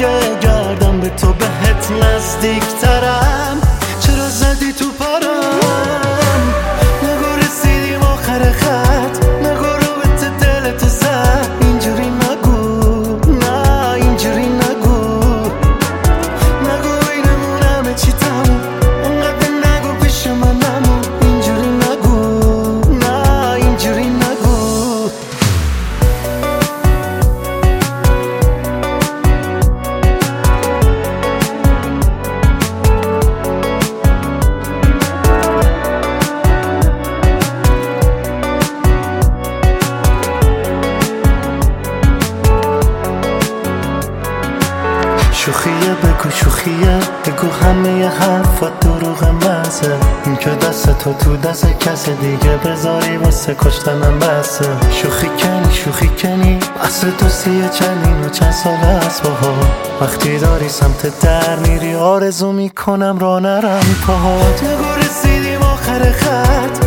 دیگه گردم به تو بهت نزدیکترم. چرا زدی تو پارم؟ نگو رسیدیم آخر خط، نگو رو به دلتو زد. اینجوری نگو، نه اینجوری نگو، نگو اینمون همه چی تموم، انقدر نگو پیش من نمون. اینجوری نگو، نه اینجوری نگو. شوخیه بگو شوخیه، بگو همه حرفات دروغ مزه. این که دست تو دست کس دیگه بذاری واسه کشتنم بسه. شوخی کنی اصل تو سیه چندین و چند ساله از باها. وقتی داری سمت در میری آرزو میکنم را نرم پاهات. نگو رسیدیم آخر خط،